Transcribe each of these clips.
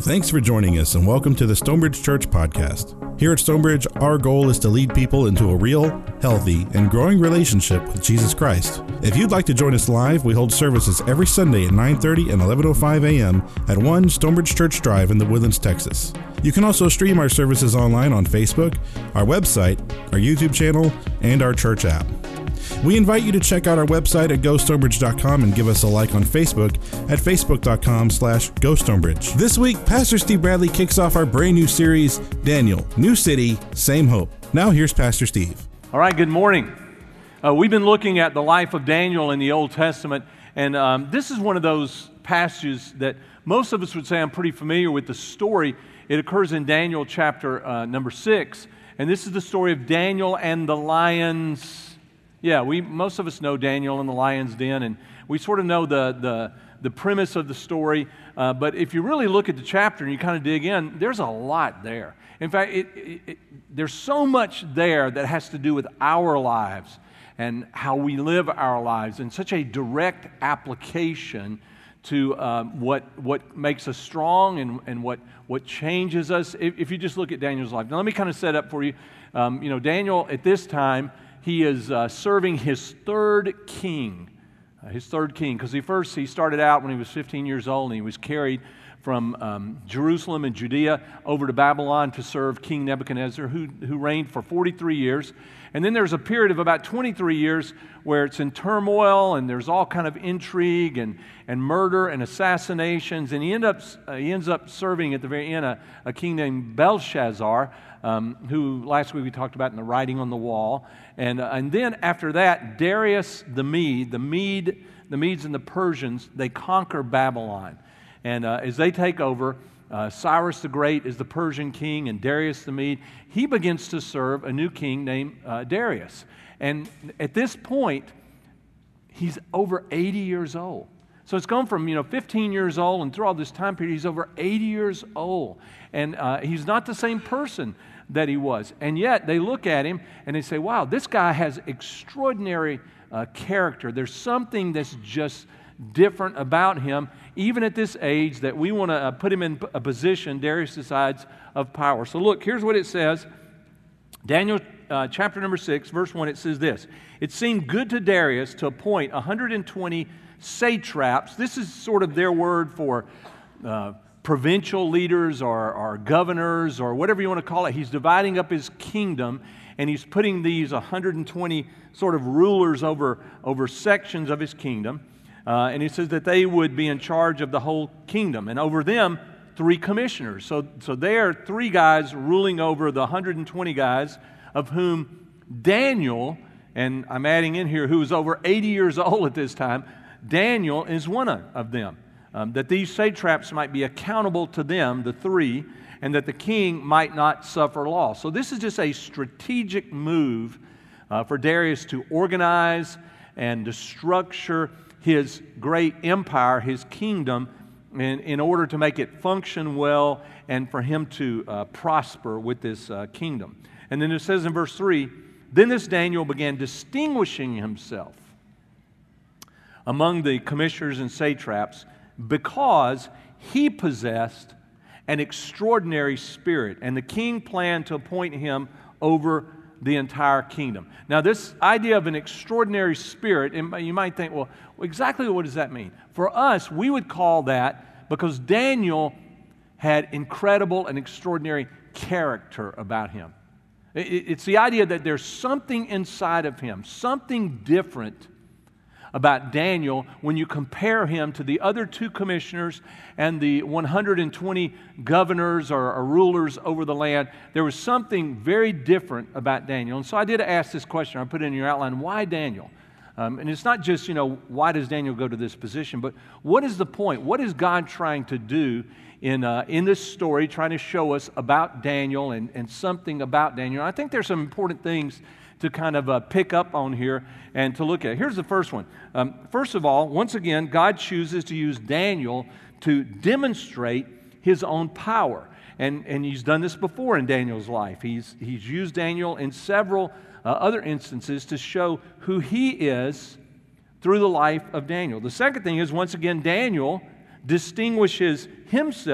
Thanks for joining us and welcome to the Stonebridge Church podcast. Here at Stonebridge, our goal is to lead people into a real, healthy, and growing relationship with Jesus Christ. If you'd like to join us live, we hold services every Sunday at 9:30 and 11:05 a.m. at 1 Stonebridge Church Drive in The Woodlands, Texas. You can also stream our services online on Facebook, our website, our YouTube channel, and our church app. We invite you to check out our website at gostonebridge.com and give us a like on Facebook at facebook.com/gostonebridge. This week, Pastor Steve Bradley kicks off our brand new series, Daniel, New City, Same Hope. Now here's Pastor Steve. All right, good morning. We've been looking at the life of Daniel in the Old Testament, and this is one of those passages that most of us would say I'm pretty familiar with the story. It occurs in Daniel chapter number 6, and this is the story of Daniel and the lions. Yeah, most of us know Daniel and the lion's den, and we sort of know the premise of the story. But if you really look at the chapter and you kind of dig in, there's a lot there. In fact, there's so much there that has to do with our lives and how we live our lives, and such a direct application to what makes us strong and what changes us. If you just look at Daniel's life. Now, let me kind of set up for you. Daniel at this time, he is serving his third king, because he started out when he was 15 years old, and he was carried from Jerusalem and Judea over to Babylon to serve King Nebuchadnezzar, who reigned for 43 years. And then there's a period of about 23 years where it's in turmoil, and there's all kind of intrigue and murder and assassinations. And he ends up serving at the very end a king named Belshazzar, who last week we talked about in the writing on the wall. And then after that, Darius the Medes and the Persians, they conquer Babylon. And as they take over, Cyrus the Great is the Persian king, and Darius the Mede, he begins to serve a new king named Darius. And at this point, he's over 80 years old. So it's gone from 15 years old, and through all this time period, he's over 80 years old. And he's not the same person that he was. And yet, they look at him and they say, wow, this guy has extraordinary character. There's something that's just different about him, even at this age, that we want to put him in a position, Darius decides, of power. So look, here's what it says. Daniel chapter number 6, verse 1, it says this: "It seemed good to Darius to appoint 120 satraps." This is sort of their word for provincial leaders or governors or whatever you want to call it. He's dividing up his kingdom, and he's putting these 120 sort of rulers over sections of his kingdom. And he says that they would be in charge of the whole kingdom, and over them 3 commissioners. So there are 3 guys ruling over the 120 guys, of whom Daniel, and I'm adding in here, who is over 80 years old at this time, Daniel is one of them. That these satraps might be accountable to them, the 3, and that the king might not suffer loss. So this is just a strategic move for Darius to organize and to structure his great empire, his kingdom, in order to make it function well and for him to prosper with this kingdom. And then it says in verse 3, "Then this Daniel began distinguishing himself among the commissioners and satraps because he possessed an extraordinary spirit, and the king planned to appoint him over the entire kingdom." Now, this idea of an extraordinary spirit, and you might think, well, exactly what does that mean? For us, we would call that because Daniel had incredible and extraordinary character about him. It's the idea that there's something inside of him, something different about Daniel when you compare him to the other 2 commissioners and the 120 governors or rulers over the land. There was something very different about Daniel. And so I did ask this question. I put it in your outline: why Daniel? And it's not just, why does Daniel go to this position, but what is the point? What is God trying to do in this story, trying to show us about Daniel and something about Daniel? I think there's some important things to kind of pick up on here and to look at. Here's the first one. First of all, once again, God chooses to use Daniel to demonstrate his own power. And he's done this before in Daniel's life. He's used Daniel in several other instances to show who he is through the life of Daniel. The second thing is, once again, Daniel distinguishes himself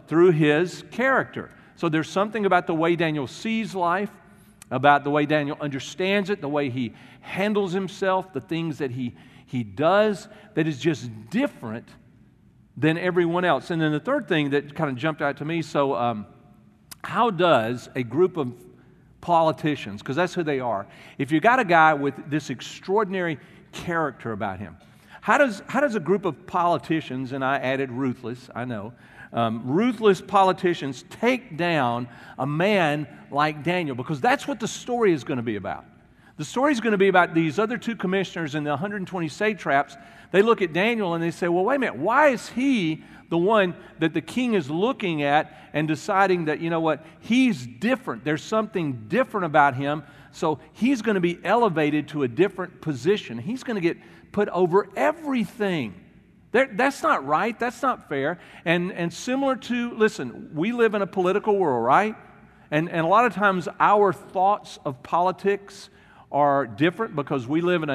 through his character. So there's something about the way Daniel sees life, about the way Daniel understands it, the way he handles himself, the things that he does, that is just different than everyone else. And then the third thing that kind of jumped out to me, so how does a group of politicians, because that's who they are, if you got a guy with this extraordinary character about him, how does a group of politicians, and I added ruthless, I know, ruthless politicians take down a man like Daniel? Because that's what the story is going to be about. The story is going to be about these other two commissioners and the 120 satraps. They look at Daniel and they say, well, wait a minute, why is he the one that the king is looking at and deciding that, you know what, he's different. There's something different about him, so he's going to be elevated to a different position. He's going to get put over everything. That's not right. That's not fair. And similar to, listen, we live in a political world, right? And a lot of times our thoughts of politics are different because we live in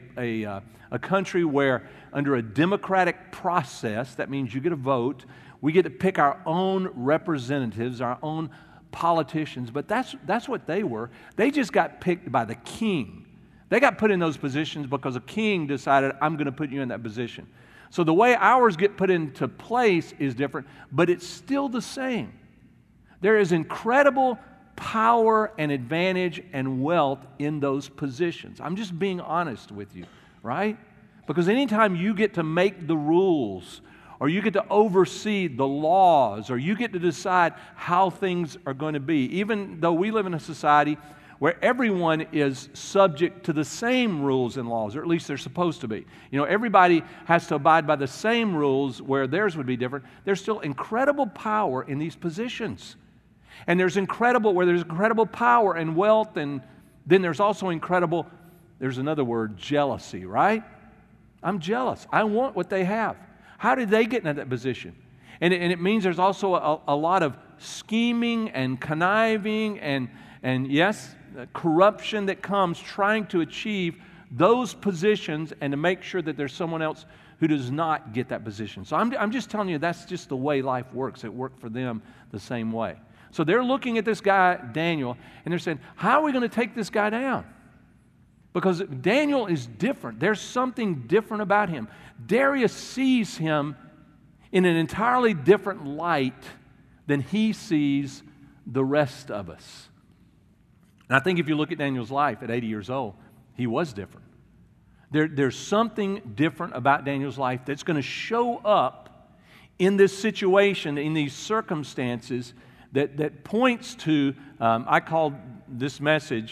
a country where under a democratic process, that means you get a vote, we get to pick our own representatives, our own politicians, but that's what they were. They just got picked by the king. They got put in those positions because a king decided, I'm going to put you in that position. So the way ours get put into place is different, but it's still the same. There is incredible power and advantage and wealth in those positions. I'm just being honest with you, right? Because anytime you get to make the rules, or you get to oversee the laws, or you get to decide how things are going to be, even though we live in a society where everyone is subject to the same rules and laws, or at least they're supposed to be. You know, everybody has to abide by the same rules where theirs would be different. There's still incredible power in these positions. And there's incredible power and wealth, and then there's also there's another word, jealousy, right? I'm jealous. I want what they have. How did they get into that position? And it means there's also a lot of scheming and conniving and yes, corruption that comes trying to achieve those positions and to make sure that there's someone else who does not get that position. So I'm just telling you, that's just the way life works. It worked for them the same way. So they're looking at this guy, Daniel, and they're saying, how are we going to take this guy down? Because Daniel is different. There's something different about him. Darius sees him in an entirely different light than he sees the rest of us. And I think if you look at Daniel's life at 80 years old, he was different. There's something different about Daniel's life that's going to show up in this situation, in these circumstances, that points to, I called this message,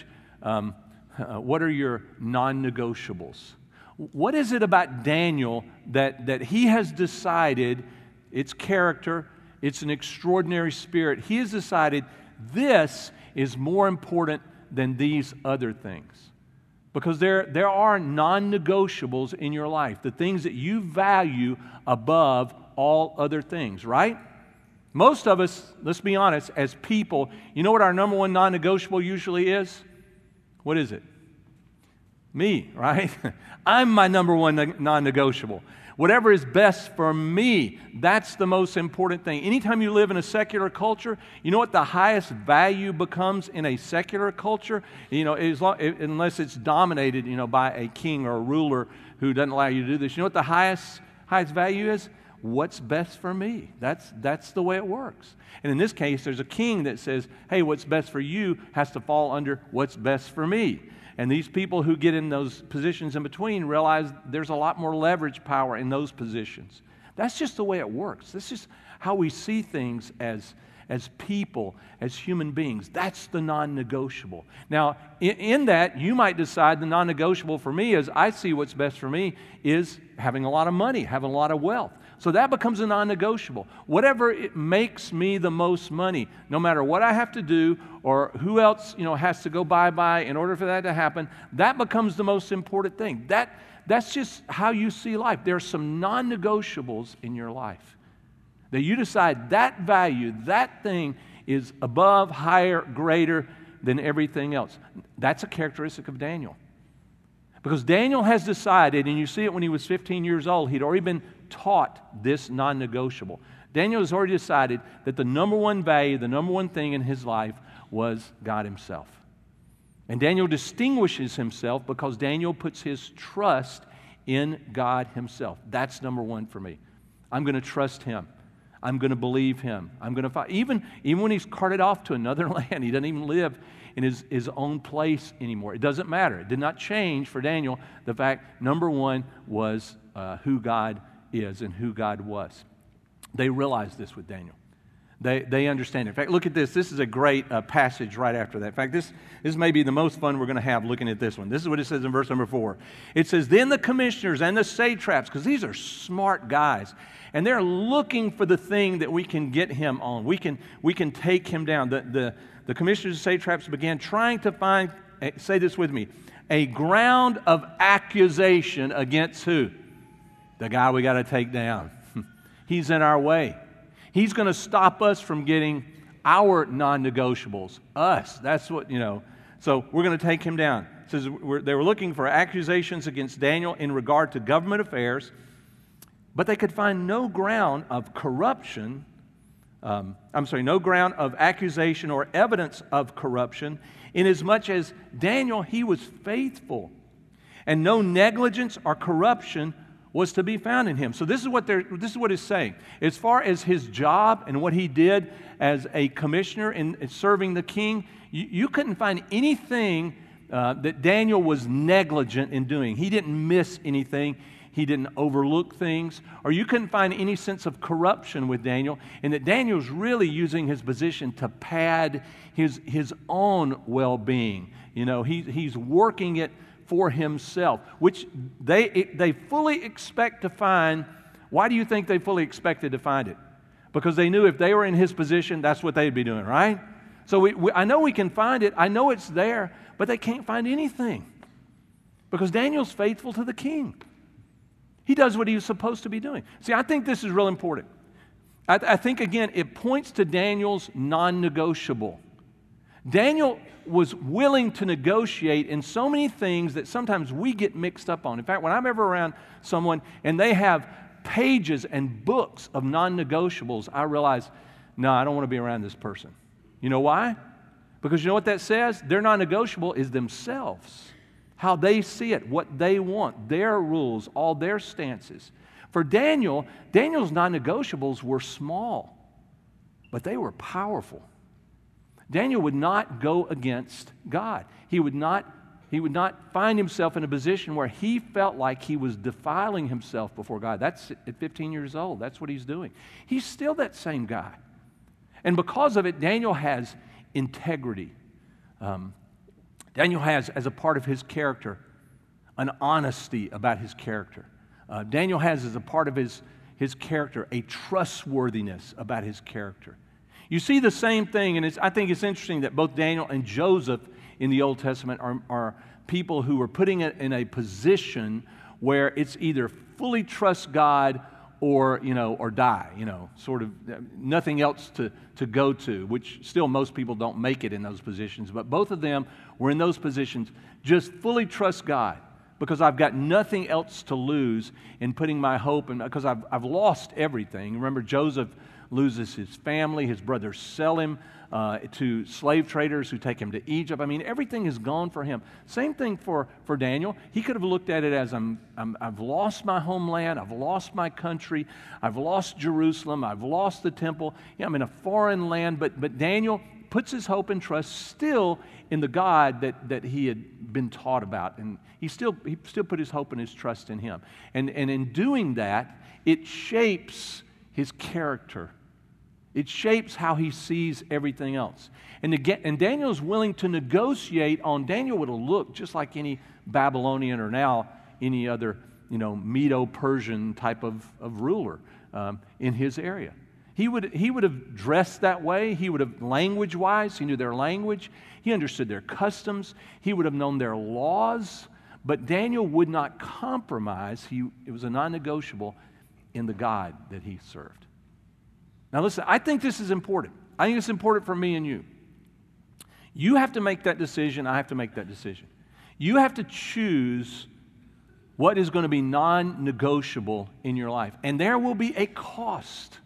what are your non-negotiables? What is it about Daniel that he has decided, it's character, it's an extraordinary spirit, he has decided this is more important than these other things? Because there are non-negotiables in your life, the things that you value above all other things, right? Most of us, let's be honest, as people, you know what our number one non-negotiable usually is? What is it? Me, right? I'm my number one non-negotiable. Whatever is best for me, that's the most important thing. Anytime you live in a secular culture, you know what the highest value becomes in a secular culture? You know, unless it's dominated, you know, by a king or a ruler who doesn't allow you to do this. You know what the highest value is? What's best for me. That's the way it works. And in this case, there's a king that says, hey, what's best for you has to fall under what's best for me. And these people who get in those positions in between realize there's a lot more leverage power in those positions. That's just the way it works. That's just how we see things as people, as human beings. That's the non-negotiable. Now, in that, you might decide the non-negotiable for me is I see what's best for me is having a lot of money, having a lot of wealth. So that becomes a non-negotiable. Whatever it makes me the most money, no matter what I have to do or who else, you know, has to go bye-bye in order for that to happen, that becomes the most important thing. That's just how you see life. There are some non-negotiables in your life that you decide that value, that thing is above, higher, greater than everything else. That's a characteristic of Daniel. Because Daniel has decided, and you see it when he was 15 years old, he'd already been taught this non-negotiable. Daniel has already decided that the number one value, the number one thing in his life was God himself. And Daniel distinguishes himself because Daniel puts his trust in God himself. That's number one for me. I'm going to trust him. I'm going to believe him. I'm going to fight. Even when he's carted off to another land, he doesn't even live in his own place anymore. It doesn't matter. It did not change for Daniel. The fact, number one, was who God is and who God was. They realized this with Daniel. They understand it. In fact, look at this. This is a great passage right after that. In fact, this may be the most fun we're going to have looking at this one. This is what it says in verse number 4. It says, "Then the commissioners and the satraps," because these are smart guys, and they're looking for the thing that we can get him on. We can take him down. The commissioners and satraps began trying to find, say this with me, a ground of accusation against who? The guy we got to take down. He's in our way. He's going to stop us from getting our non-negotiables. Us. That's what, So we're going to take him down. It says they were looking for accusations against Daniel in regard to government affairs, but they could find no ground of corruption. No ground of accusation or evidence of corruption, inasmuch as Daniel, he was faithful, and no negligence or corruption was to be found in him. So this is what it's saying. As far as his job and what he did as a commissioner in serving the king, you couldn't find anything that Daniel was negligent in doing. He didn't miss anything. He didn't overlook things. Or you couldn't find any sense of corruption with Daniel, and that Daniel's really using his position to pad his own well-being. He's working it for himself, which they fully expect to find. Why do you think they fully expected to find it? Because they knew if they were in his position, that's what they'd be doing, right? So I know we can find it. I know it's there, but they can't find anything because Daniel's faithful to the king. He does what he was supposed to be doing. See, I think this is real important. I think, again, it points to Daniel's non-negotiable. Daniel was willing to negotiate in so many things that sometimes we get mixed up on. In fact, when I'm ever around someone and they have pages and books of non-negotiables, I realize, no, I don't want to be around this person. You know why? Because you know what that says? Their non-negotiable is themselves, how they see it, what they want, their rules, all their stances. For Daniel's non-negotiables were small, but they were powerful. Daniel would not go against God. He would not find himself in a position where he felt like he was defiling himself before God. That's at 15 years old. That's what he's doing. He's still that same guy. And because of it, Daniel has integrity. Daniel has, as a part of his character, an honesty about his character. Daniel has, as a part of his character, a trustworthiness about his character. You see the same thing, and I think it's interesting that both Daniel and Joseph in the Old Testament are people who are putting it in a position where it's either fully trust God or die, sort of nothing else to go to, which still most people don't make it in those positions. But both of them were in those positions, just fully trust God because I've got nothing else to lose in putting my hope in, because I've lost everything. Remember, Joseph loses his family. His brothers sell him to slave traders who take him to Egypt. I mean, everything is gone for him. Same thing for Daniel. He could have looked at it as I've lost my homeland. I've lost my country. I've lost Jerusalem. I've lost the temple. Yeah, I'm in a foreign land. But Daniel puts his hope and trust still in the God that he had been taught about. And he still put his hope and his trust in him. And in doing that, it shapes his character. It shapes how he sees everything else. And Daniel's willing to negotiate on. Daniel would have looked just like any Babylonian or now any other, Medo-Persian type of ruler in his area. He would have dressed that way. He would have, language-wise, he knew their language. He understood their customs. He would have known their laws. But Daniel would not compromise. It was a non-negotiable in the God that he served. Now listen, I think this is important. I think it's important for me and you. You have to make that decision. I have to make that decision. You have to choose what is going to be non-negotiable in your life. And there will be a cost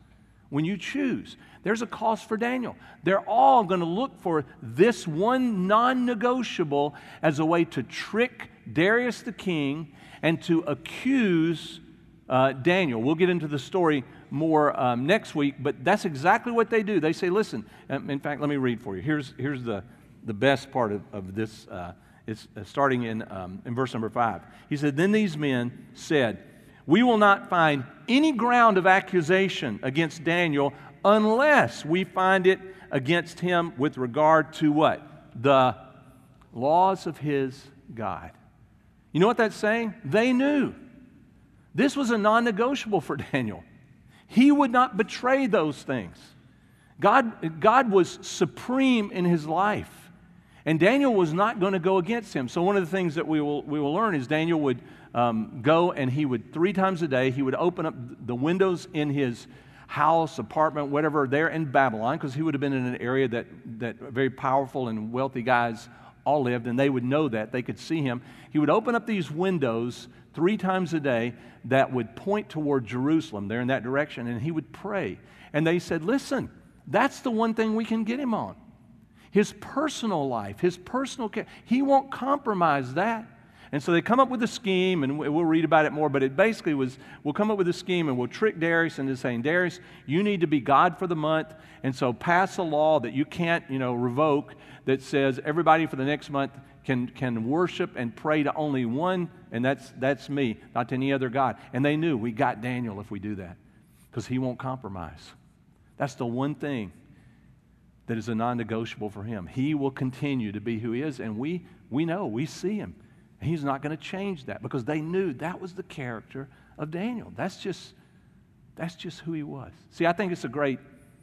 when you choose. There's a cost for Daniel. They're all going to look for this one non-negotiable as a way to trick Darius the king and to accuse Daniel. We'll get into the story more next week, but that's exactly what they do. They say, listen, in fact, let me read for you. Here's the best part of this. It's starting in verse number 5. He said, then these men said, we will not find any ground of accusation against Daniel unless we find it against him with regard to what? The laws of his God. You know what that's saying? They knew. This was a non-negotiable for Daniel. He would not betray those things. God was supreme in his life, and Daniel was not going to go against him. So one of the things that we will learn is Daniel would go, and he would 3 times a day, he would open up the windows in his house, apartment, whatever, there in Babylon, because he would have been in an area that very powerful and wealthy guys all lived, and they would know that. They could see him. He would open up these windows 3 times a day that would point toward Jerusalem, there in that direction, and he would pray. And they said, listen, that's the one thing we can get him on. His personal life, his personal care. He won't compromise that. And so they come up with a scheme, and we'll read about it more, but it basically was, we'll come up with a scheme and we'll trick Darius into saying, Darius, you need to be God for the month, and so pass a law that you can't, revoke that says everybody for the next month can worship and pray to only one, and that's me, not to any other God. And they knew we got Daniel if we do that, because he won't compromise. That's the one thing that is a non-negotiable for him. He will continue to be who he is, and we know, we see him. He's not going to change that, because they knew that was the character of Daniel. That's just who he was. See, I think it's a great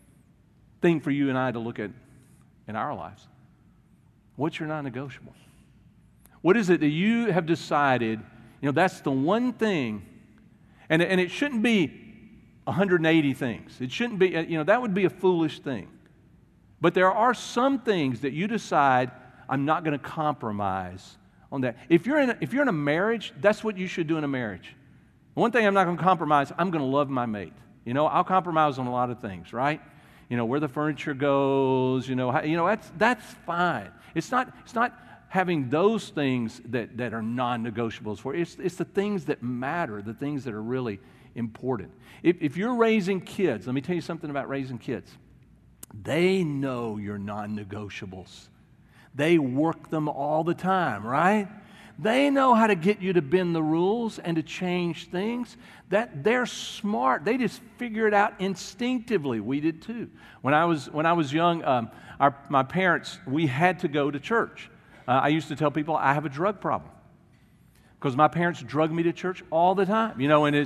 thing for you and I to look at in our lives. What's your non-negotiable? What is it that you have decided, that's the one thing, and it shouldn't be 180 things. It shouldn't be, that would be a foolish thing. But there are some things that you decide, I'm not going to compromise on that. If you're in a marriage, that's what you should do in a marriage. One thing I'm not going to compromise, I'm going to love my mate. I'll compromise on a lot of things, right? Where the furniture goes, that's fine. It's not having those things that are non-negotiables for you. It's the things that matter, the things that are really important. If you're raising kids, let me tell you something about raising kids. They know your non-negotiables. They work them all the time, right? They know how to get you to bend the rules and to change things. That they're smart. They just figure it out instinctively. We did too. When I was young, my parents, we had to go to church. I used to tell people I have a drug problem because my parents drug me to church all the time.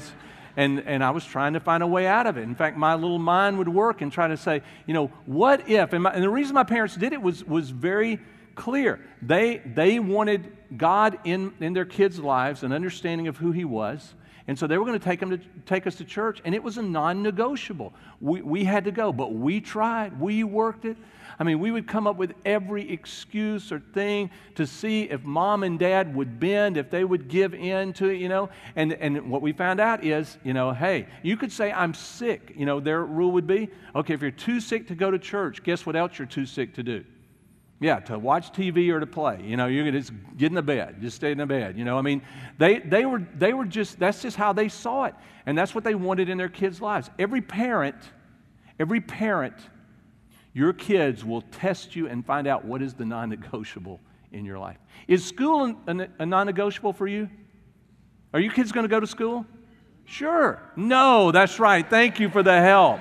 And I was trying to find a way out of it. In fact, my little mind would work and try to say, what if? And the reason my parents did it was very clear. They wanted God in their kids' lives, an understanding of who He was, and so they were going to take us to church, and it was a non-negotiable. We had to go, but we tried. We worked it. I mean, we would come up with every excuse or thing to see if mom and dad would bend, if they would give in to it, And what we found out is, hey, you could say, I'm sick. Their rule would be, okay, if you're too sick to go to church, guess what else you're too sick to do? Yeah, to watch TV or to play. You can just get in the bed, just stay in the bed. They were just, that's just how they saw it. And that's what they wanted in their kids' lives. Every parent, your kids will test you and find out what is the non-negotiable in your life. Is school a non-negotiable for you? Are your kids going to go to school? Sure. No, that's right. Thank you for the help.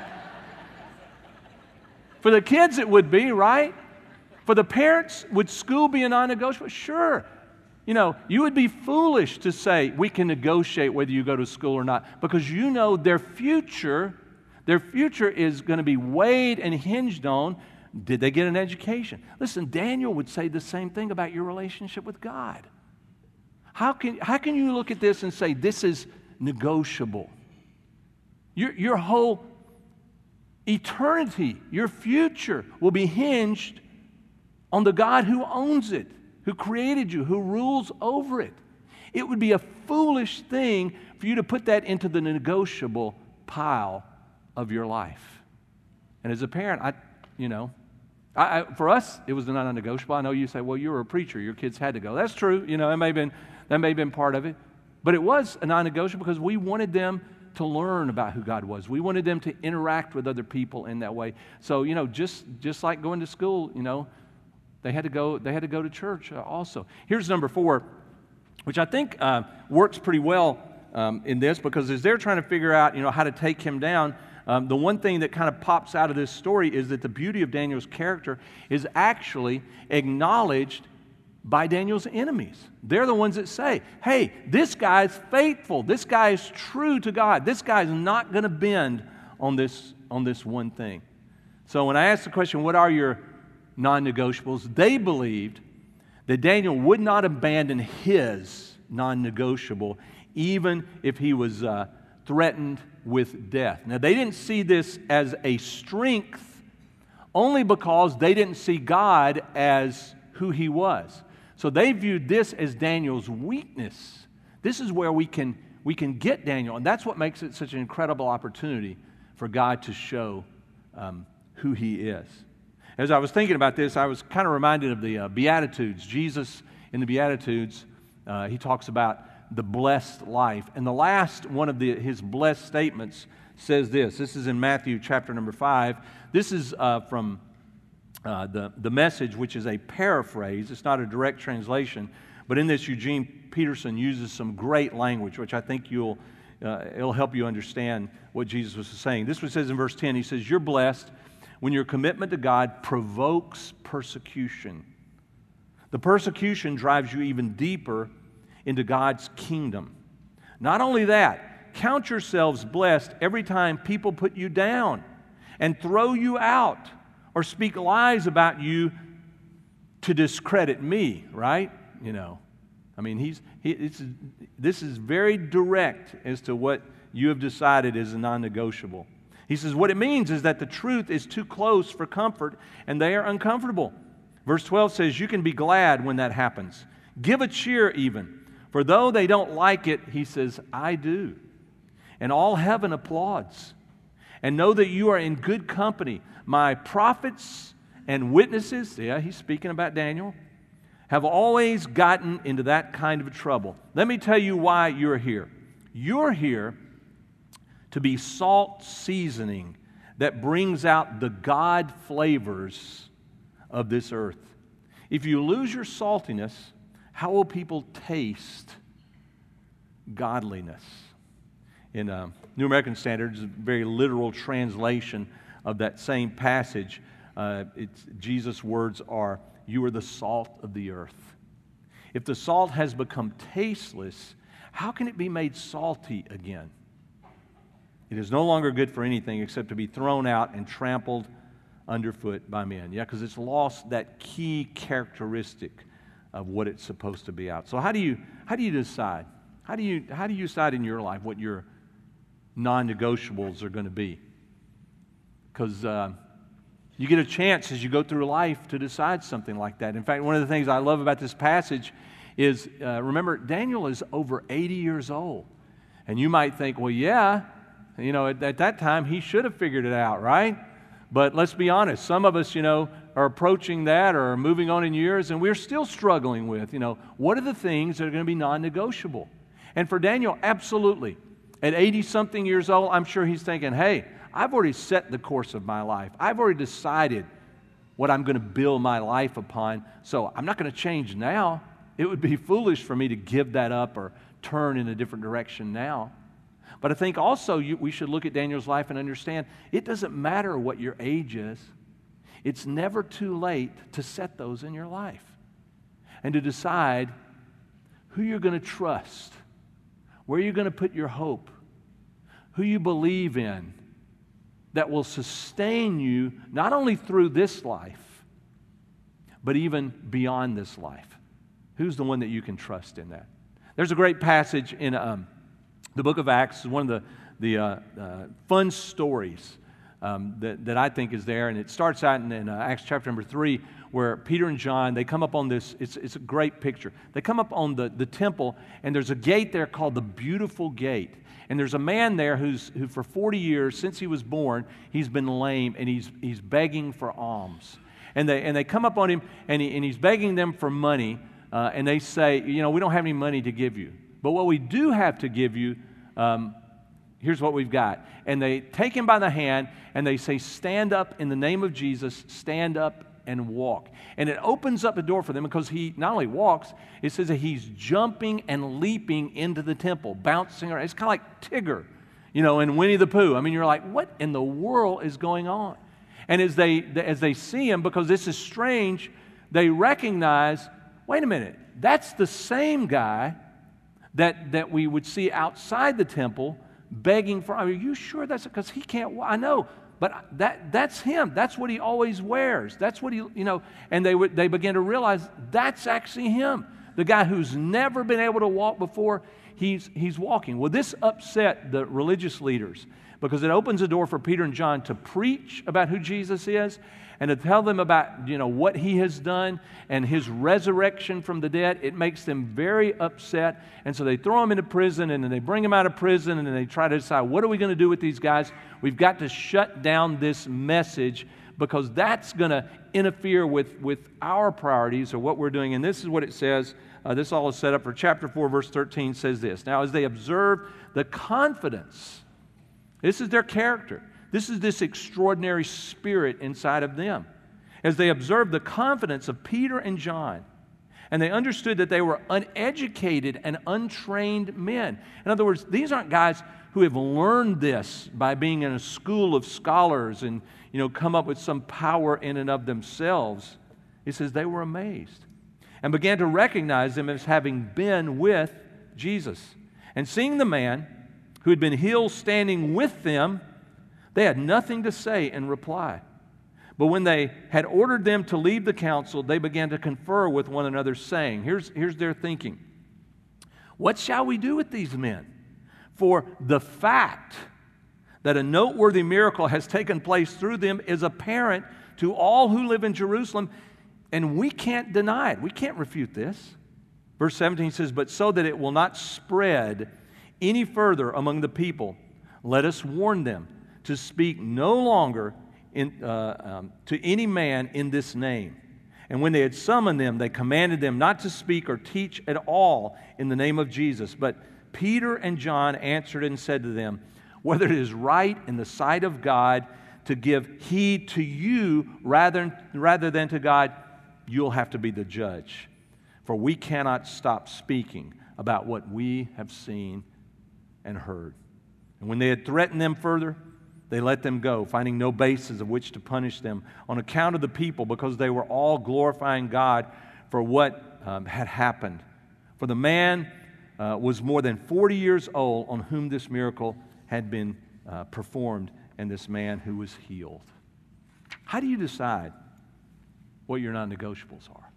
For the kids, it would be, right? For the parents, would school be a non-negotiable? Sure. You would be foolish to say we can negotiate whether you go to school or not, because their future is going to be weighed and hinged on, did they get an education? Listen, Daniel would say the same thing about your relationship with God. How can you look at this and say this is negotiable? Your whole eternity, your future will be hinged on the God who owns it, who created you, who rules over it. It would be a foolish thing for you to put that into the negotiable pile of your life. And as a parent, for us, it was a non-negotiable. I know you say, well, you were a preacher. Your kids had to go. That's true. That may have been part of it. But it was a non-negotiable because we wanted them to learn about who God was. We wanted them to interact with other people in that way. So, just like going to school, they had to go to church also. Here's number 4, which I think works pretty well in this, because as they're trying to figure out, how to take him down, the one thing that kind of pops out of this story is that the beauty of Daniel's character is actually acknowledged by Daniel's enemies. They're the ones that say, hey, this guy's faithful. This guy is true to God. This guy's not going to bend on this one thing. So when I asked the question, what are your non-negotiables? They believed that Daniel would not abandon his non-negotiable even if he was threatened with death. Now, they didn't see this as a strength only because they didn't see God as who he was. So they viewed this as Daniel's weakness. This is where we can get Daniel, and that's what makes it such an incredible opportunity for God to show who he is. As I was thinking about this, I was kind of reminded of the Beatitudes. Jesus, in the Beatitudes, he talks about the blessed life. And the last one of his blessed statements says this. This is in Matthew chapter number 5. This is from the Message, which is a paraphrase. It's not a direct translation. But in this, Eugene Peterson uses some great language, which I think it'll help you understand what Jesus was saying. This one says in verse 10, he says, you're blessed when your commitment to God provokes persecution. The persecution drives you even deeper into God's kingdom. Not only that, count yourselves blessed every time people put you down and throw you out or speak lies about you to discredit me, right? This is very direct as to what you have decided is a non-negotiable. He says, what it means is that the truth is too close for comfort, and they are uncomfortable. Verse 12 says, you can be glad when that happens. Give a cheer even. For though they don't like it, he says, I do. And all heaven applauds. And know that you are in good company. My prophets and witnesses, he's speaking about Daniel, have always gotten into that kind of trouble. Let me tell you why you're here. You're here to be salt seasoning that brings out the God flavors of this earth. If you lose your saltiness, how will people taste godliness? In New American Standard, it's a very literal translation of that same passage. Jesus' words are, you are the salt of the earth. If the salt has become tasteless, how can it be made salty again? It is no longer good for anything except to be thrown out and trampled underfoot by men. Yeah, because it's lost that key characteristic of what it's supposed to be out. So how do you decide? How do you decide in your life what your non-negotiables are going to be? Because you get a chance as you go through life to decide something like that. In fact, one of the things I love about this passage is, remember, Daniel is over 80 years old. And you might think, well, yeah, at that time he should have figured it out, right? But let's be honest, some of us, are approaching that or moving on in years, and we're still struggling with, what are the things that are going to be non-negotiable? And for Daniel, absolutely. At 80-something years old, I'm sure he's thinking, hey, I've already set the course of my life. I've already decided what I'm going to build my life upon, so I'm not going to change now. It would be foolish for me to give that up or turn in a different direction now. But I think also we should look at Daniel's life and understand it doesn't matter what your age is. It's never too late to set those in your life and to decide who you're going to trust, where you're going to put your hope, who you believe in that will sustain you not only through this life, but even beyond this life. Who's the one that you can trust in that? There's a great passage in the book of Acts, one of the fun stories that I think is there. And it starts out in Acts chapter number 3, where Peter and John, they come up on this, it's a great picture. They come up on the temple, and there's a gate there called the Beautiful Gate. And there's a man there who for 40 years, since he was born, he's been lame, and he's begging for alms. And they come up on him, and he's begging them for money, and they say, we don't have any money to give you. But what we do have to give you, here's what we've got. And they take him by the hand, and they say, stand up in the name of Jesus, stand up and walk. And it opens up the door for them, because he not only walks, it says that he's jumping and leaping into the temple, bouncing around. It's kind of like Tigger, and Winnie the Pooh. I mean, you're like, what in the world is going on? And as they see him, because this is strange, they recognize, wait a minute, that's the same guy that we would see outside the temple begging for. Are you sure that's because he can't? I know, but that's him. That's what he always wears. That's what he, And they begin to realize that's actually him, the guy who's never been able to walk before. He's walking. Well, this upset the religious leaders, because it opens the door for Peter and John to preach about who Jesus is and to tell them about, what he has done and his resurrection from the dead. It makes them very upset. And so they throw him into prison, and then they bring him out of prison, and then they try to decide, what are we going to do with these guys? We've got to shut down this message, because that's going to interfere with our priorities or what we're doing. And this is what it says. This all is set up for chapter 4, verse 13 says this. Now, as they observed the confidence, this is their character. This is this extraordinary spirit inside of them. As they observed the confidence of Peter and John, and they understood that they were uneducated and untrained men. In other words, these aren't guys who have learned this by being in a school of scholars and, come up with some power in and of themselves. It says they were amazed and began to recognize them as having been with Jesus. And seeing the man who had been healed standing with them, they had nothing to say in reply. But when they had ordered them to leave the council, they began to confer with one another, saying, here's their thinking. What shall we do with these men? For the fact that a noteworthy miracle has taken place through them is apparent to all who live in Jerusalem, and we can't deny it. We can't refute this. Verse 17 says, but so that it will not spread any further among the people, let us warn them to speak no longer to any man in this name. And when they had summoned them, they commanded them not to speak or teach at all in the name of Jesus. But Peter and John answered and said to them, whether it is right in the sight of God to give heed to you rather than to God, you'll have to be the judge. For we cannot stop speaking about what we have seen and heard. And when they had threatened them further, they let them go, finding no basis of which to punish them on account of the people, because they were all glorifying God for what had happened. For the man was more than 40 years old on whom this miracle had been performed, and this man who was healed. How do you decide what your non-negotiables are?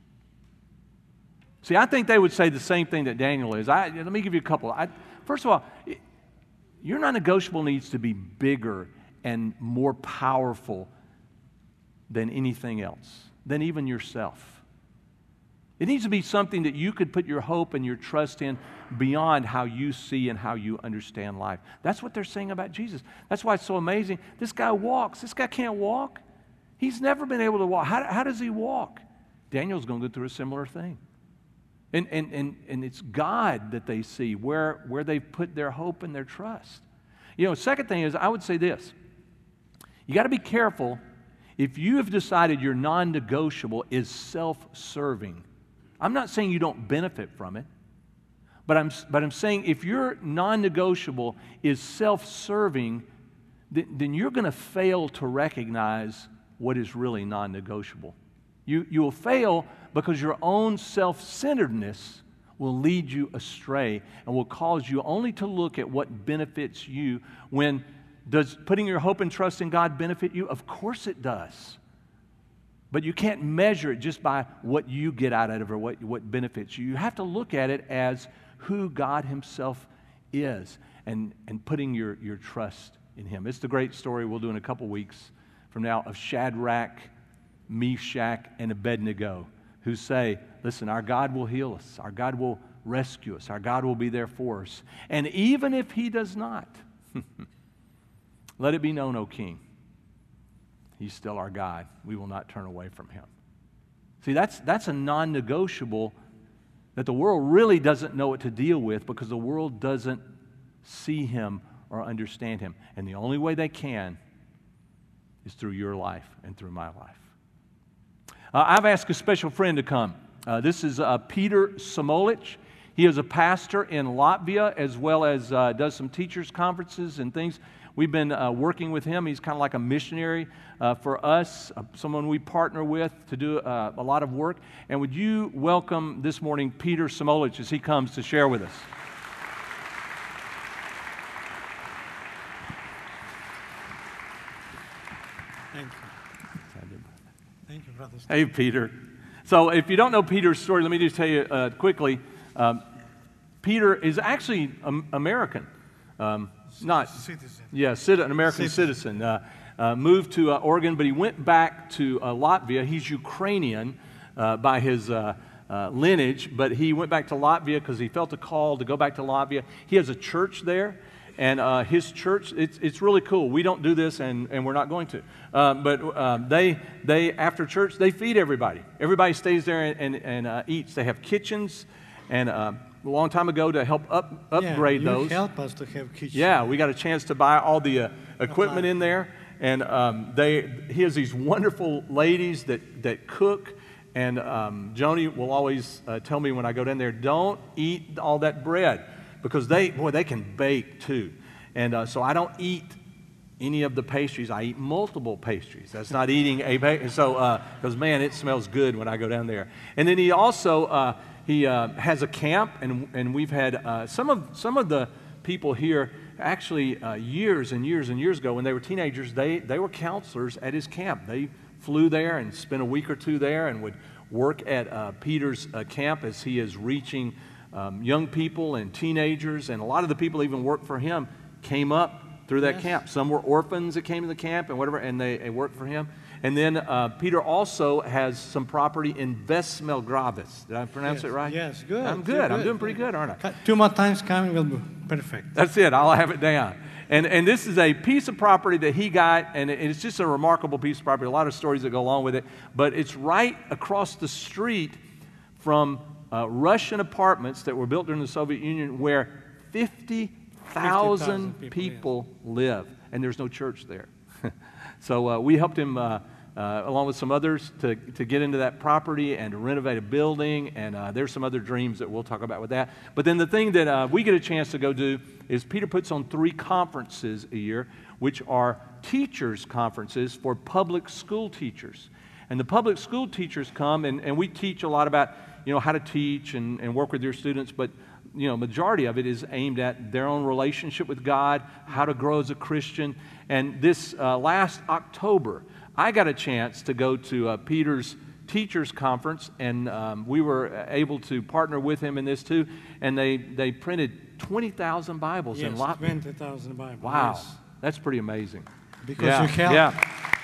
See, I think they would say the same thing that Daniel is. Let me give you a couple. First of all, your non-negotiable needs to be bigger and more powerful than anything else, than even yourself. It needs to be something that you could put your hope and your trust in beyond how you see and how you understand life. That's what they're saying about Jesus. That's why it's so amazing. This guy walks. This guy can't walk. He's never been able to walk. How does he walk? Daniel's going to go through a similar thing. And it's God that they see, where they've put their hope and their trust. Second thing is, I would say this. You got to be careful if you have decided your non-negotiable is self-serving. I'm not saying you don't benefit from it, but I'm saying if your non-negotiable is self-serving, then you're going to fail to recognize what is really non-negotiable. You will fail because your own self-centeredness will lead you astray and will cause you only to look at what benefits you. When does putting your hope and trust in God benefit you? Of course it does. But you can't measure it just by what you get out of it or what benefits you. You have to look at it as who God Himself is and putting your trust in him. It's the great story we'll do in a couple weeks from now of Shadrach, Meshach, and Abednego, who say, listen, our God will heal us. Our God will rescue us. Our God will be there for us. And even if he does not, let it be known, O king, he's still our God. We will not turn away from him. See, that's a non-negotiable that the world really doesn't know what to deal with because the world doesn't see him or understand him. And the only way they can is through your life and through my life. I've asked a special friend to come. This is Peter Samolich. He is a pastor in Latvia as well as does some teachers' conferences and things. We've been working with him. He's kind of like a missionary for us, someone we partner with to do a lot of work. And would you welcome this morning Peter Samolich as he comes to share with us? Thank you. Thank you, brother. Hey, Peter. So if you don't know Peter's story, let me just tell you quickly. Peter is actually American. Not citizen. Yeah, an American citizen. Moved to Oregon, but he went back to Latvia. He's Ukrainian by his lineage, but he went back to Latvia because he felt a call to go back to Latvia. He has a church there, and his church, it's really cool. We don't do this, and we're not going to. But they after church, they feed everybody. Everybody stays there and eats. They have kitchens, and a long time ago to help upgrade those. You help us to have kitchens. Yeah, we got a chance to buy all the equipment in there, and he has these wonderful ladies that cook. And Joni will always tell me when I go down there, don't eat all that bread because they can bake too. And so I don't eat any of the pastries. I eat multiple pastries. That's not eating a pastry. So, because man, it smells good when I go down there. And then he also he has a camp, and we've had some of the people here actually years and years and years ago when they were teenagers. They were counselors at his camp. They flew there and spent a week or two there and would work at Peter's camp as he is reaching young people and teenagers. And a lot of the people even worked for him came up through that camp. Some were orphans that came to the camp and whatever, and they worked for him. And then Peter also has some property in Vesmelgravis. Did I pronounce it right? Yes, good. I'm good. I'm doing pretty good, aren't I? 2 more times coming will be perfect. That's it. I'll have it down. And this is a piece of property that he got, and it's just a remarkable piece of property. A lot of stories that go along with it. But it's right across the street from Russian apartments that were built during the Soviet Union where 50,000 people live, and there's no church there. So we helped him, along with some others, to get into that property and to renovate a building, and there's some other dreams that we'll talk about with that. But then the thing that we get a chance to go do is Peter puts on 3 conferences a year, which are teachers' conferences for public school teachers. And the public school teachers come, and we teach a lot about, how to teach and work with your students, but majority of it is aimed at their own relationship with God, how to grow as a Christian. And this last October, I got a chance to go to Peter's Teachers Conference, and we were able to partner with him in this too. And they printed 20,000 Bibles in Latvia. 20,000 Bibles. Wow, yes. That's pretty amazing. Because you help. Yeah.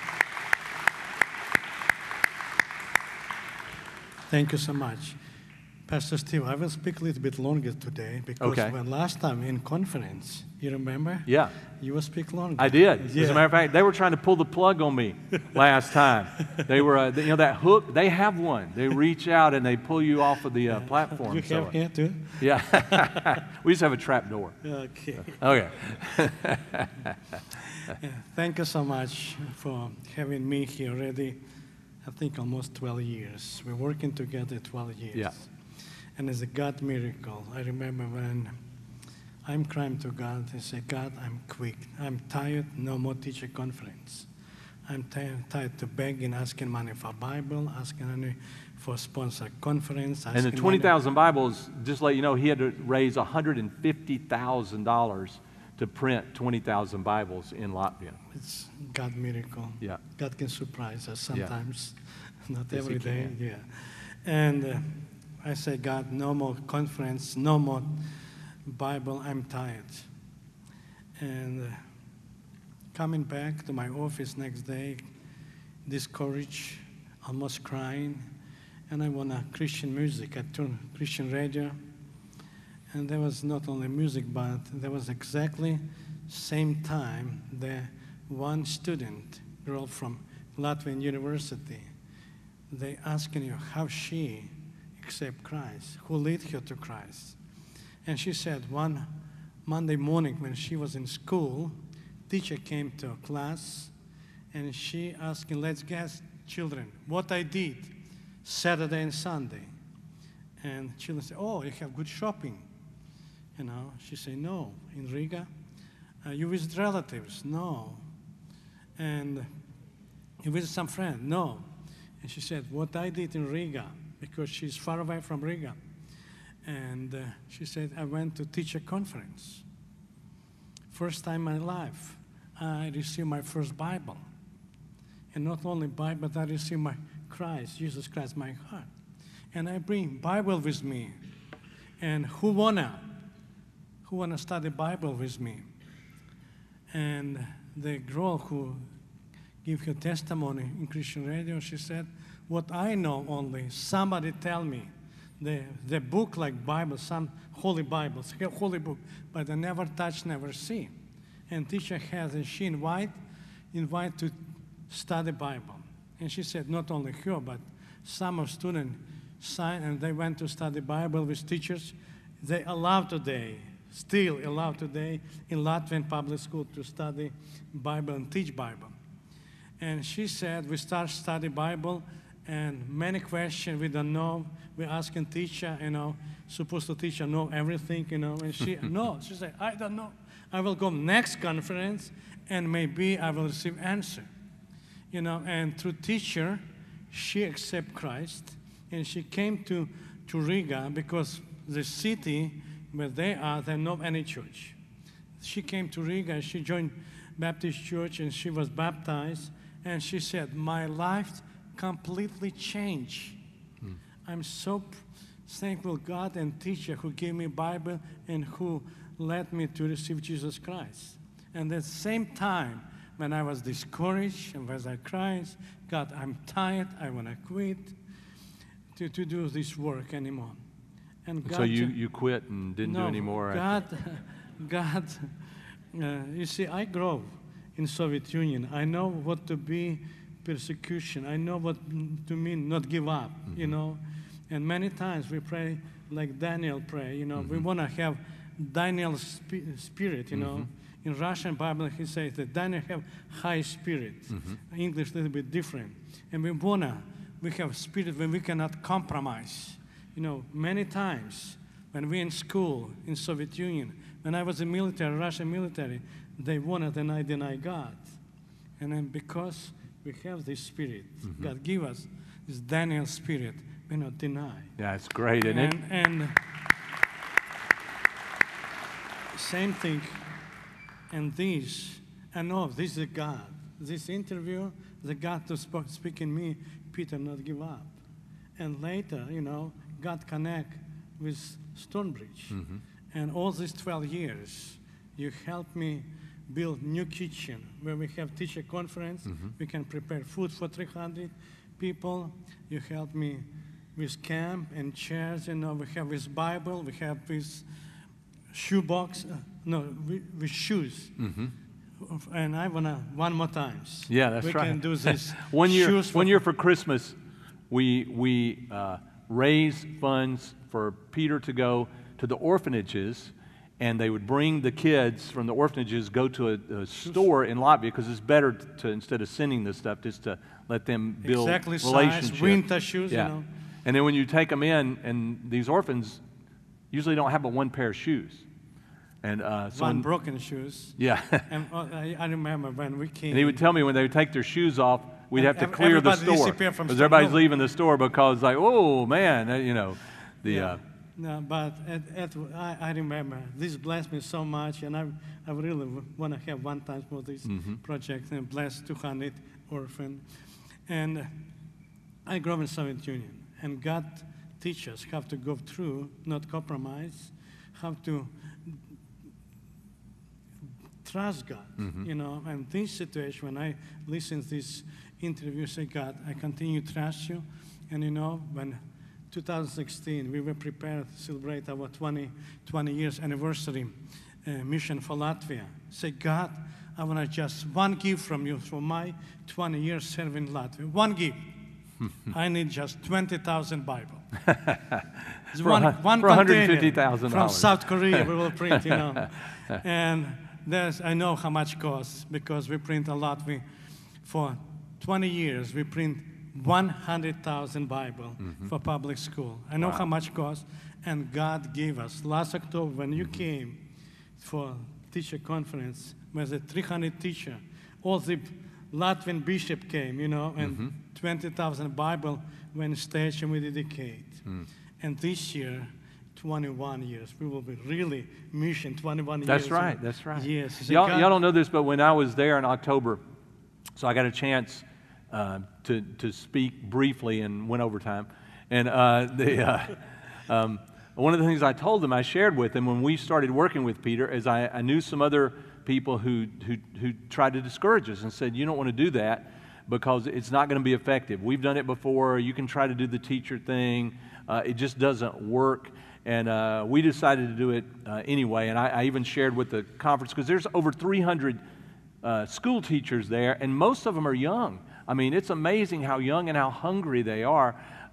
Thank you so much. Pastor Steve, I will speak a little bit longer today because when last time in conference, you remember? Yeah. You will speak longer. I did. Yeah. As a matter of fact, they were trying to pull the plug on me last time. They were, that hook, they have one. They reach out and they pull you off of the platform. You have here too? Yeah. We just have a trap door. Okay. Okay. Thank you so much for having me here already, I think almost 12 years. We're working together 12 years. Yeah. And it's a God miracle. I remember when I'm crying to God and say, God, I'm quick. I'm tired. No more teacher conference. I'm tired to beg and asking money for Bible, asking money for sponsor conference. And the 20,000 Bibles, just to let you know, he had to raise $150,000 to print 20,000 Bibles in Latvia. It's God miracle. Yeah. God can surprise us sometimes. Yeah. Not yes, every day. Yeah. And I say, God, no more conference, no more Bible, I'm tired. And coming back to my office next day, discouraged, almost crying, and I want a Christian music. I turned Christian radio, and there was not only music, but there was exactly same time the one student, girl from Latvian University, they asking you how she accept Christ, who led her to Christ. And she said one Monday morning when she was in school, teacher came to a class, and she asking, let's guess, children, what I did Saturday and Sunday. And children say, oh, you have good shopping. You know, she said, no. In Riga, you visit relatives? No. And you visit some friend? No. And she said, what I did in Riga, because she's far away from Riga. And she said, I went to teacher conference. First time in my life, I received my first Bible. And not only Bible, but I received my Christ, Jesus Christ, my heart. And I bring Bible with me. And who wanna study Bible with me? And the girl who gave her testimony in Christian radio, she said, what I know only, somebody tell me, the book like Bible, some holy Bibles, holy book, but I never touch, never see. And teacher has, and she invite to study Bible. And she said, not only her, but some of students signed, and they went to study Bible with teachers. They allow today, still allow today, in Latvian public school to study Bible and teach Bible. And she said, we start study Bible, and many questions we don't know. We're asking teacher, you know, supposed to teacher know everything, you know. And she, no, she said, I don't know. I will go next conference, and maybe I will receive answer. You know, and through teacher, she accept Christ, and she came to Riga because the city where they are, they know any church. She came to Riga, she joined Baptist church, and she was baptized, and she said, my life completely changed. I'm so thankful God and teacher who gave me Bible and who led me to receive Jesus Christ. And at the same time, when I was discouraged and when I cried, God, I'm tired, I want to quit to do this work anymore. And God, so you quit and didn't do any more? God, you see, I grew in Soviet Union. I know what to be persecution. I know what to mean not give up, you know. And many times we pray like Daniel pray, you know. We want to have Daniel's spirit, you know. In Russian Bible, he says that Daniel have high spirit. English a little bit different. And we have spirit when we cannot compromise. You know, many times when we in school in Soviet Union, when I was in military, Russian military, they wanted and I deny God. And then because we have this spirit, God give us this Daniel spirit, we not deny. Yeah, it's great, isn't it? And same thing. And this, I know this is God. This interview, the God to speak in me, Peter not give up. And later, you know, God connect with Stonebridge. And all these 12 years, you helped me build new kitchen where we have teacher conference. We can prepare food for 300 people. You helped me with camp and chairs. You know, we have this Bible. We have this shoe box. With shoes. And I want to one more times. Yeah, that's we right. We can do this. One year for Christmas, we raised funds for Peter to go to the orphanages, and they would bring the kids from the orphanages, go to a store in Latvia, because it's better to, instead of sending this stuff, just to let them build relationships. Size, winter shoes, yeah. You know. And then when you take them in, and these orphans usually don't have but one pair of shoes. And one broken shoes. Yeah. And I remember when we came. And he would tell me when they would take their shoes off, we'd have to clear the store. Because everybody's leaving the store because, like, oh, man, you know. No, but I remember this blessed me so much, and I really want to have one time for this project and bless 200 orphans. And I grew up in Soviet Union, and God teaches us how to go through, not compromise, how to trust God, you know. And this situation, when I listen to this interview, say, God, I continue to trust you. And, you know, when 2016, we were prepared to celebrate our 20 years anniversary mission for Latvia. Say, God, I want to just one gift from you for my 20 years serving Latvia. One gift. I need just 20,000 Bible. It's for one $150,000 from South Korea we will print, you know. And I know how much it costs because we print a lot. For 20 years, we print 100,000 Bible for public school. I know how much it costs, and God gave us. Last October, when you came for teacher conference, was a 300 teacher. All the Latvian bishop came, you know, and 20,000 Bible when stage and we dedicate. And this year, 21 years. We will be really mission 21 years. That's right. That's right. Yes. Y'all don't know this, but when I was there in October, so I got a chance to speak briefly and went over time. And one of the things I told them, I shared with them when we started working with Peter, is I knew some other people who tried to discourage us and said, you don't want to do that because it's not going to be effective. We've done it before. You can try to do the teacher thing. It just doesn't work. And we decided to do it anyway. And I even shared with the conference, because there's over 300 school teachers there, and most of them are young. I mean, it's amazing how young and how hungry they are.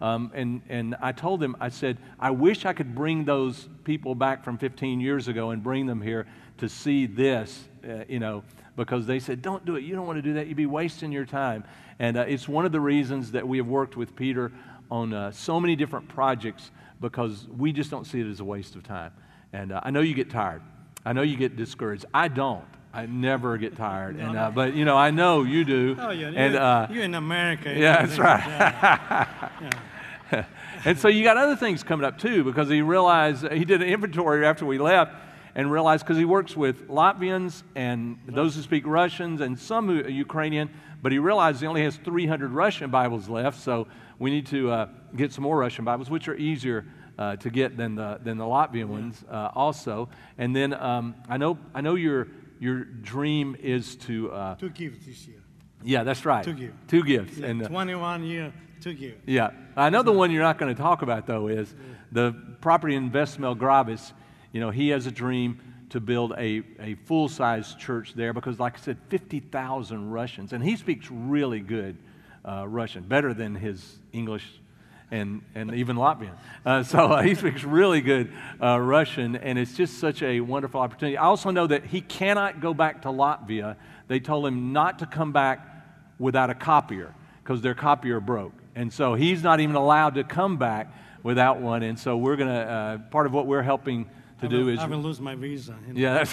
And I told them, I said, I wish I could bring those people back from 15 years ago and bring them here to see this, you know, because they said, don't do it. You don't want to do that. You'd be wasting your time. And it's one of the reasons that we have worked with Peter on so many different projects, because we just don't see it as a waste of time. And I know you get tired. I know you get discouraged. I don't. I never get tired. And but, you know, I know you do. Oh, yeah. And, you're in America. Yeah, that's right. Yeah. And so you got other things coming up, too, because he realized, he did an inventory after we left, and realized, because he works with Latvians and those who speak Russians and some Ukrainian, but he realized he only has 300 Russian Bibles left, so we need to get some more Russian Bibles, which are easier to get than the Latvian ones also. And then I know your dream is to give this year. Yeah, that's right. Two gifts. Yeah, and 21 year to give. Yeah, I know the one you're not going to talk about though is the property in Vestmel Gravis. You know, he has a dream to build a full-size church there because, like I said, 50,000 Russians, and he speaks really good Russian, better than his English and even Latvian. So he speaks really good Russian, and it's just such a wonderful opportunity. I also know that he cannot go back to Latvia. They told him not to come back without a copier because their copier broke. And so he's not even allowed to come back without one. And so we're going to, part of what we're helping to do is... I will lose my visa. You know? Yeah,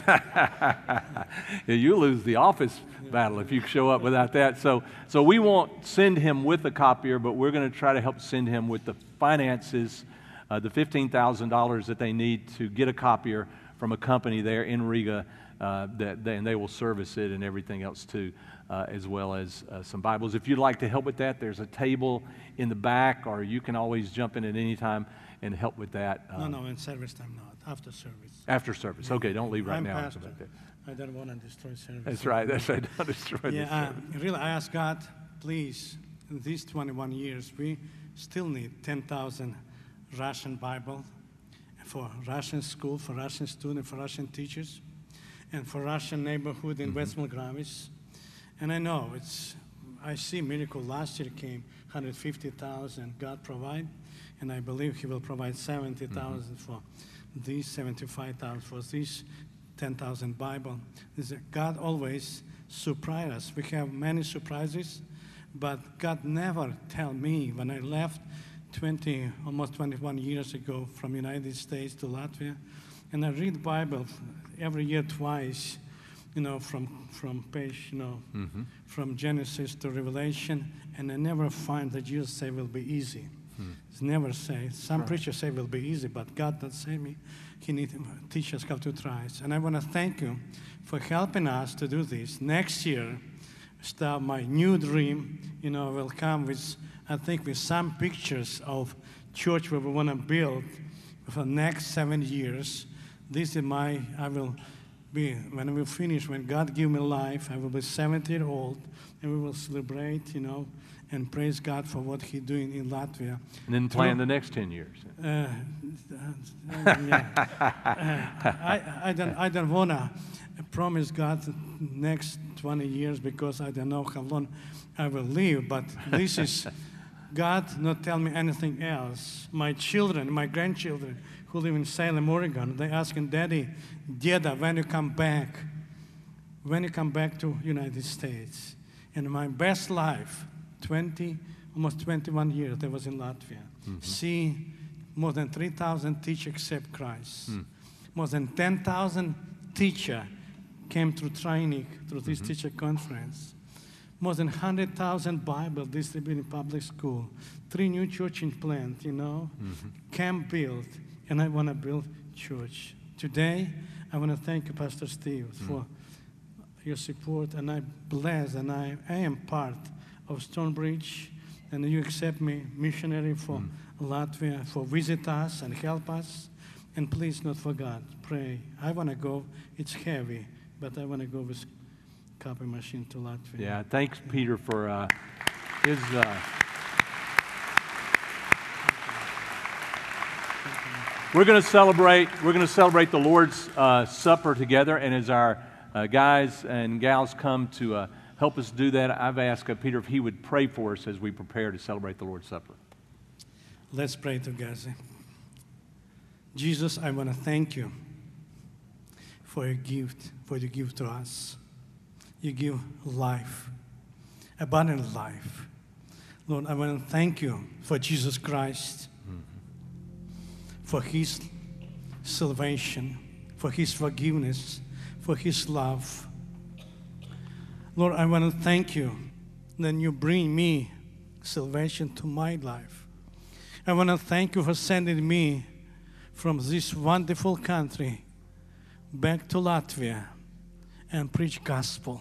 yeah, you lose the office battle if you show up without that. So we won't send him with a copier, but we're going to try to help send him with the finances, the $15,000 that they need to get a copier from a company there in Riga, and they will service it and everything else too, as well as some Bibles. If you'd like to help with that, there's a table in the back, or you can always jump in at any time and help with that. No, in service time, not. After service. After service. Okay, don't leave right I'm now. pastor. I don't want to destroy service. That's right. That's right. Don't destroy the service. Really, I ask God, please, in these 21 years, we still need 10,000 Russian Bible for Russian school, for Russian students, for Russian teachers, and for Russian neighborhood in Vestmel Gravis. And I know I see miracle. Last year came 150,000 God provide, and I believe He will provide 70,000 for these 75,000 for these 10,000 Bible. God always surprise us. We have many surprises, but God never tell me when I left almost 21 years ago from United States to Latvia, and I read Bible every year twice, you know, from page, you know, from Genesis to Revelation, and I never find that Jesus say will be easy. It's never say. Some preachers say it will be easy, but God doesn't say me. He needs to teach us how to try it. And I want to thank you for helping us to do this. Next year, start my new dream. You know, will come with, I think, with some pictures of church where we want to build for the next 7 years. This is I will when we finish, when God give me life, I will be 70 years old, and we will celebrate, and praise God for what He's doing in Latvia. And then plan the next 10 years. I don't want to promise God the next 20 years because I don't know how long I will live, but this is God not tell me anything else. My children, my grandchildren who live in Salem, Oregon, they asking, Daddy, Deda, when you come back? When you come back to United States? And my best life, almost 21 years, I was in Latvia. Mm-hmm. See, more than 3,000 teachers accept Christ. More than 10,000 teachers came through training, through this teacher conference. More than 100,000 Bible distributed in public school. 3 new churches planned, camp built, and I want to build church. Today, I want to thank you, Pastor Steve, for your support, and I bless, and I am part of Stonebridge, and you accept me missionary for Latvia, for visit us and help us, and please not forget, pray. I want to go, it's heavy, but I want to go with copy machine to Latvia. Yeah, thanks, Peter, for his... We're going to celebrate the Lord's Supper together, and as our guys and gals come to help us do that, I've asked Peter if he would pray for us as we prepare to celebrate the Lord's Supper. Let's pray together. Jesus, I want to thank you for your gift to us. You give life, abundant life. Lord, I want to thank you for Jesus Christ, for His salvation, for His forgiveness, for His love. Lord, I want to thank you that you bring me salvation to my life. I want to thank you for sending me from this wonderful country back to Latvia and preach gospel.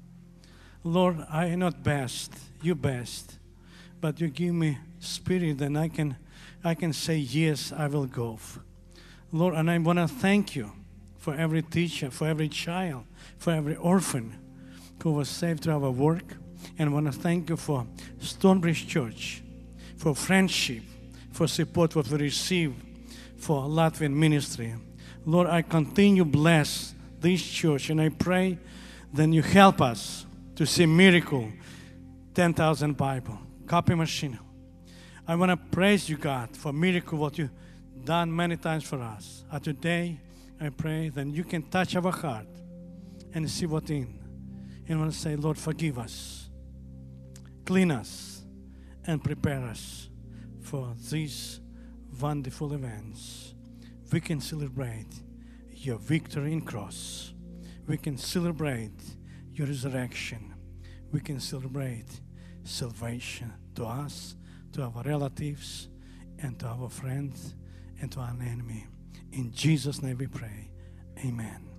Lord, I am not best, you best, but you give me spirit and I can say, yes, I will go. Lord, and I want to thank you for every teacher, for every child, for every orphan who was saved through our work. And I want to thank you for Stonebridge Church, for friendship, for support what we receive for Latvian ministry. Lord, I continue bless this church, and I pray then you help us to see miracle, 10,000 Bible, copy machine. I want to praise you, God, for miracle what you done many times for us. And today, I pray that you can touch our heart and see what in. And I want to say, Lord, forgive us, clean us, and prepare us for these wonderful events. We can celebrate your victory in cross. We can celebrate your resurrection. We can celebrate salvation to us, to our relatives, and to our friends, and to our enemy. In Jesus' name we pray. Amen.